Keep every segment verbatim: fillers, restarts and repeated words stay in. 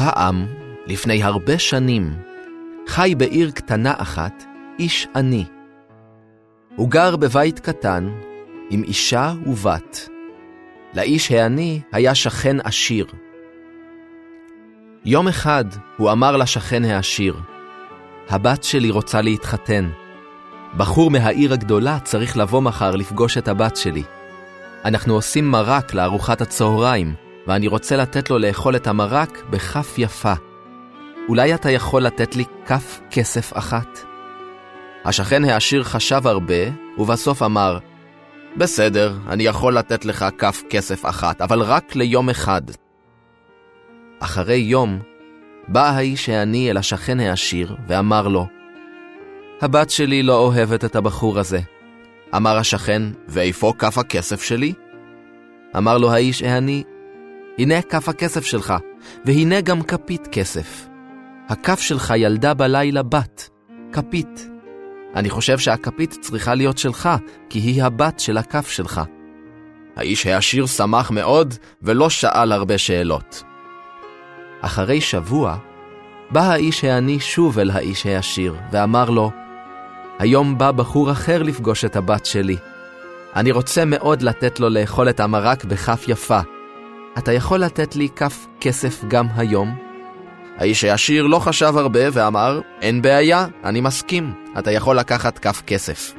פעם, לפני הרבה שנים, חי בעיר קטנה אחת איש עני. הוא גר בבית קטן עם אישה ובת. לאיש העני היה שכן עשיר. יום אחד הוא אמר לשכן העשיר, הבת שלי רוצה להתחתן. בחור מהעיר הגדולה צריך לבוא מחר לפגוש את הבת שלי. אנחנו עושים מרק לארוחת הצהריים, ואני רוצה לתת לו לאכול את המרק בכף יפה. אולי אתה יכול לתת לי כף כסף אחת? השכן העשיר חשב הרבה, ובסוף אמר, בסדר, אני יכול לתת לך כף כסף אחת, אבל רק ליום אחד. אחרי יום, בא האיש העני אל השכן העשיר ואמר לו, הבת שלי לא אוהבת את הבחור הזה. אמר השכן, ואיפה כף הכסף שלי? אמר לו האיש העני, הנה כף הכסף שלך, והנה גם כפית כסף. הכף שלך ילדה בלילה בת, כפית. אני חושב שהכפית צריכה להיות שלך, כי היא הבת של הכף שלך. האיש העשיר שמח מאוד, ולא שאל הרבה שאלות. אחרי שבוע, בא האיש העני שוב אל האיש העשיר, ואמר לו, היום בא בחור אחר לפגוש את הבת שלי. אני רוצה מאוד לתת לו לאכול את המרק בכף יפה. אתה יכול לתת לי כף כסף גם היום? האיש העשיר לא חשב הרבה ואמר, אין בעיה, אני מסכים, אתה יכול לקחת כף כסף.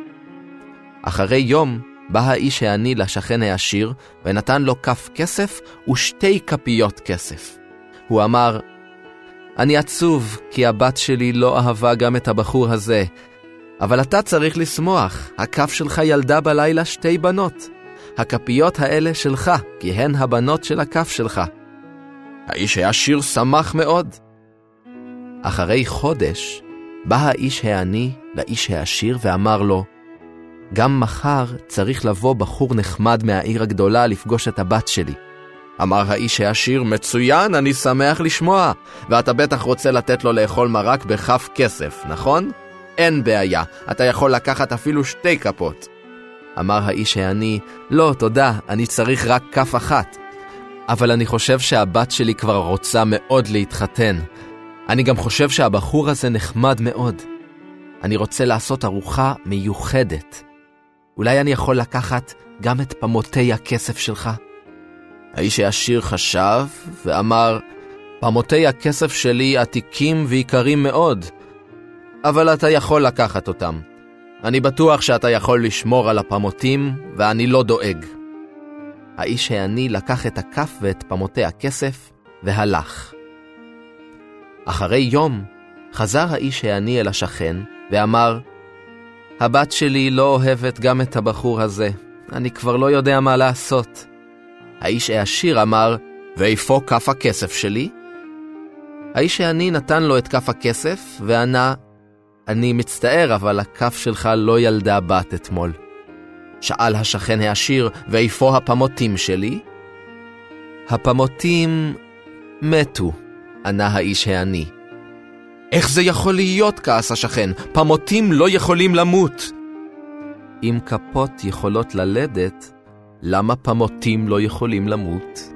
אחרי יום בא האיש העני לשכן העשיר ונתן לו כף כסף ושתי כפיות כסף. הוא אמר, אני עצוב כי הבת שלי לא אהבה גם את הבחור הזה, אבל אתה צריך לשמוח, הכף שלך ילדה בלילה שתי בנות. הכפיות האלה שלך, כי הן הבנות של הכף שלך. האיש העשיר שמח מאוד. אחרי חודש, בא האיש העני לאיש העשיר ואמר לו, גם מחר צריך לבוא בחור נחמד מהעיר הגדולה לפגוש את הבת שלי. אמר האיש העשיר, מצוין, אני שמח לשמוע, ואתה בטח רוצה לתת לו לאכול מרק בכף כסף, נכון? אין בעיה, אתה יכול לקחת אפילו שתי כפות. אמר האיש העני, לא, תודה, אני צריך רק כף אחת. אבל אני חושב שהבת שלי כבר רוצה מאוד להתחתן. אני גם חושב שהבחור הזה נחמד מאוד. אני רוצה לעשות ארוחה מיוחדת. אולי אני יכול לקחת גם את פמותי הכסף שלך? האיש העשיר חשב ואמר, פמותי הכסף שלי עתיקים ויקרים מאוד, אבל אתה יכול לקחת אותם. אני בטוח שאתה יכול לשמור על הפמותים, ואני לא דואג. האיש העני לקח את הכף ואת פמותי הכסף, והלך. אחרי יום, חזר האיש העני אל השכן, ואמר, הבת שלי לא אוהבת גם את הבחור הזה. אני כבר לא יודע מה לעשות. האיש העשיר אמר, ואיפה כף הכסף שלי? האיש העני נתן לו את כף הכסף, וענה, אני מצטער, אבל הכף שלך לא ילדה בת אתמול. שאל השכן העשיר, ואיפה הפמותים שלי? הפמותים מתו, ענה האיש העני. איך זה יכול להיות, כעס השכן? פמותים לא יכולים למות. אם כפות יכולות ללדת, למה פמותים לא יכולים למות?